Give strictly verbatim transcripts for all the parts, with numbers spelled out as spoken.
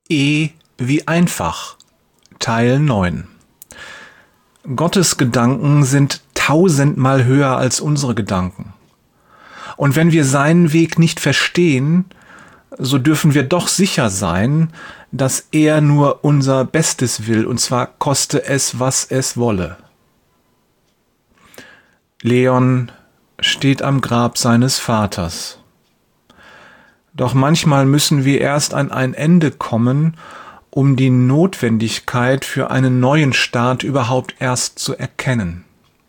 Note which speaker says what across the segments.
Speaker 1: E wie einfach. Teil neun. Gottes Gedanken sind tausendmal höher als unsere Gedanken. Und wenn wir seinen Weg nicht verstehen, so dürfen wir doch sicher sein, dass er nur unser Bestes will, und zwar koste es, was es wolle. Leon steht am Grab seines Vaters. Doch manchmal müssen wir erst an ein Ende kommen, um die Notwendigkeit für einen neuen Start überhaupt erst zu erkennen.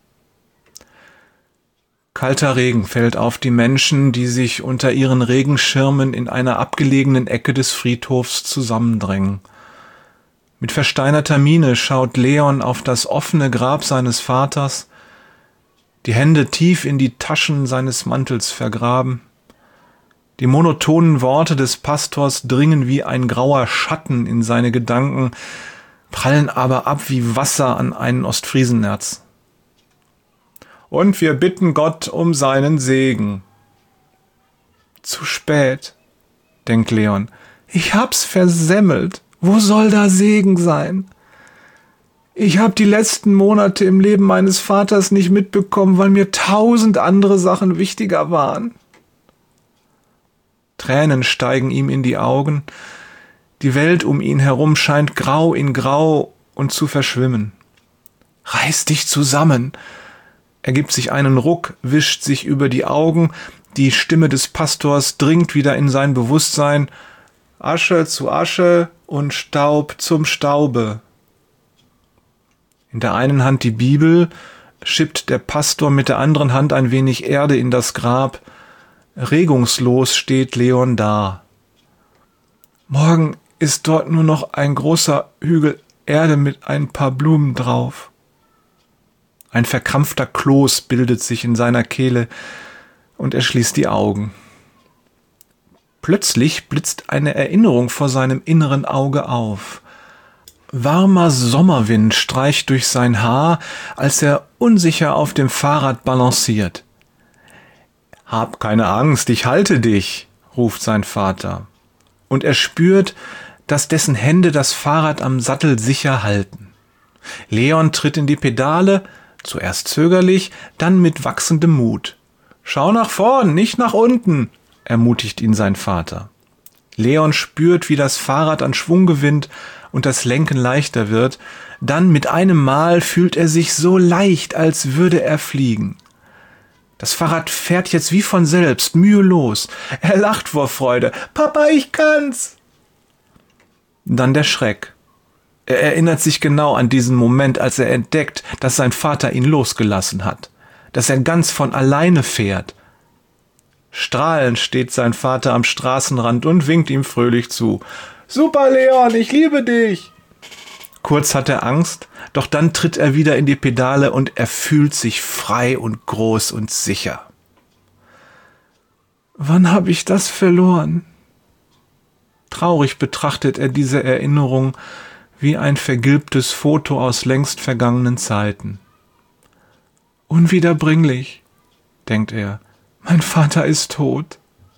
Speaker 1: Kalter Regen fällt auf die Menschen, die sich unter ihren Regenschirmen in einer abgelegenen Ecke des Friedhofs zusammendrängen. Mit versteinerter Miene schaut Leon auf das offene Grab seines Vaters, die Hände tief in die Taschen seines Mantels vergraben. Die monotonen Worte des Pastors dringen wie ein grauer Schatten in seine Gedanken, prallen aber ab wie Wasser an einen Ostfriesennerz. Und wir bitten Gott um seinen Segen. Zu spät, denkt Leon. Ich hab's versemmelt. Wo soll da Segen sein? Ich hab die letzten Monate im Leben meines Vaters nicht mitbekommen, weil mir tausend andere Sachen wichtiger waren. Tränen steigen ihm in die Augen. Die Welt um ihn herum scheint grau in grau und zu verschwimmen. Reiß dich zusammen! Er gibt sich einen Ruck, wischt sich über die Augen. Die Stimme des Pastors dringt wieder in sein Bewusstsein. Asche zu Asche und Staub zum Staube. In der einen Hand die Bibel, schippt der Pastor mit der anderen Hand ein wenig Erde in das Grab. Regungslos steht Leon da. Morgen ist dort nur noch ein großer Hügel Erde mit ein paar Blumen drauf. Ein verkrampfter Kloß bildet sich in seiner Kehle und er schließt die Augen. Plötzlich blitzt eine Erinnerung vor seinem inneren Auge auf. Warmer Sommerwind streicht durch sein Haar, als er unsicher auf dem Fahrrad balanciert. »Hab keine Angst, ich halte dich«, ruft sein Vater. Und er spürt, dass dessen Hände das Fahrrad am Sattel sicher halten. Leon tritt in die Pedale, zuerst zögerlich, dann mit wachsendem Mut. »Schau nach vorn, nicht nach unten«, ermutigt ihn sein Vater. Leon spürt, wie das Fahrrad an Schwung gewinnt und das Lenken leichter wird. Dann mit einem Mal fühlt er sich so leicht, als würde er fliegen. Das Fahrrad fährt jetzt wie von selbst, mühelos. Er lacht vor Freude. »Papa, ich kann's!« Dann der Schreck. Er erinnert sich genau an diesen Moment, als er entdeckt, dass sein Vater ihn losgelassen hat, dass er ganz von alleine fährt. Strahlend steht sein Vater am Straßenrand und winkt ihm fröhlich zu. »Super, Leon, ich liebe dich!« Kurz hat er Angst, doch dann tritt er wieder in die Pedale und er fühlt sich frei und groß und sicher. Wann habe ich das verloren? Traurig betrachtet er diese Erinnerung wie ein vergilbtes Foto aus längst vergangenen Zeiten. Unwiederbringlich, denkt er, mein Vater ist tot.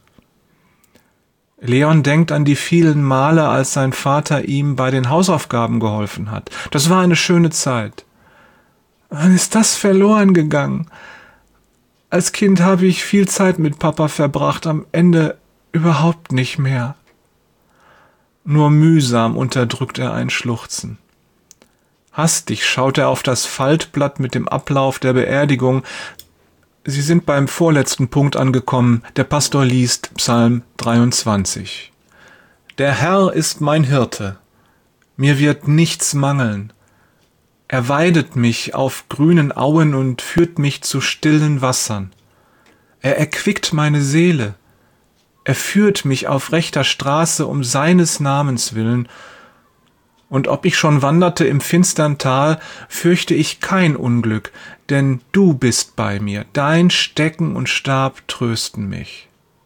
Speaker 1: Leon denkt an die vielen Male, als sein Vater ihm bei den Hausaufgaben geholfen hat. Das war eine schöne Zeit. Wann ist das verloren gegangen? Als Kind habe ich viel Zeit mit Papa verbracht, am Ende überhaupt nicht mehr. Nur mühsam unterdrückt er ein Schluchzen. Hastig schaut er auf das Faltblatt mit dem Ablauf der Beerdigung. Sie sind beim vorletzten Punkt angekommen. Der Pastor liest Psalm dreiundzwanzig. Der Herr ist mein Hirte. Mir wird nichts mangeln. Er weidet mich auf grünen Auen und führt mich zu stillen Wassern. Er erquickt meine Seele. Er führt mich auf rechter Straße um seines Namens willen. Und ob ich schon wanderte im finstern Tal, fürchte ich kein Unglück, denn du bist bei mir, dein Stecken und Stab trösten mich.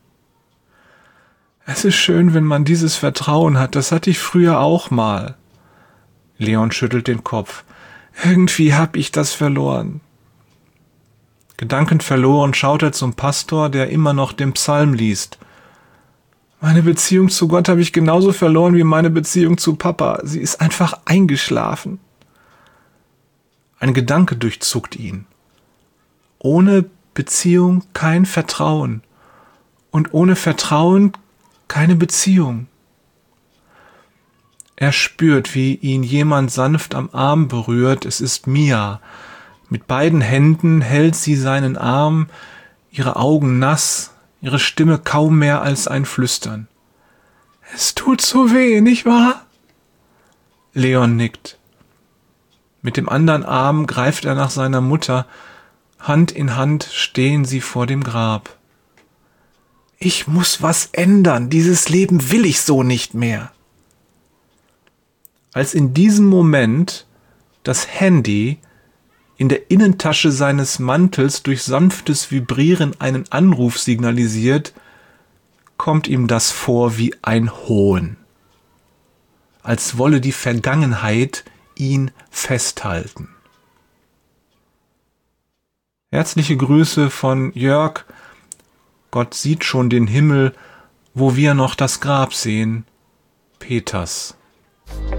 Speaker 1: Es ist schön, wenn man dieses Vertrauen hat, das hatte ich früher auch mal. Leon schüttelt den Kopf. Irgendwie hab ich das verloren. Gedankenverloren schaut er zum Pastor, der immer noch den Psalm liest. Meine Beziehung zu Gott habe ich genauso verloren wie meine Beziehung zu Papa. Sie ist einfach eingeschlafen. Ein Gedanke durchzuckt ihn. Ohne Beziehung kein Vertrauen. Und ohne Vertrauen keine Beziehung. Er spürt, wie ihn jemand sanft am Arm berührt. Es ist Mia. Mit beiden Händen hält sie seinen Arm, ihre Augen nass, ihre Stimme kaum mehr als ein Flüstern. »Es tut so weh, nicht wahr?« Leon nickt. Mit dem anderen Arm greift er nach seiner Mutter. Hand in Hand stehen sie vor dem Grab. »Ich muss was ändern. Dieses Leben will ich so nicht mehr.« Als in diesem Moment das Handy in der Innentasche seines Mantels durch sanftes Vibrieren einen Anruf signalisiert, kommt ihm das vor wie ein Hohn. Als wolle die Vergangenheit ihn festhalten. Herzliche Grüße von Jörg. Gott sieht schon den Himmel, wo wir noch das Grab sehen. Peters.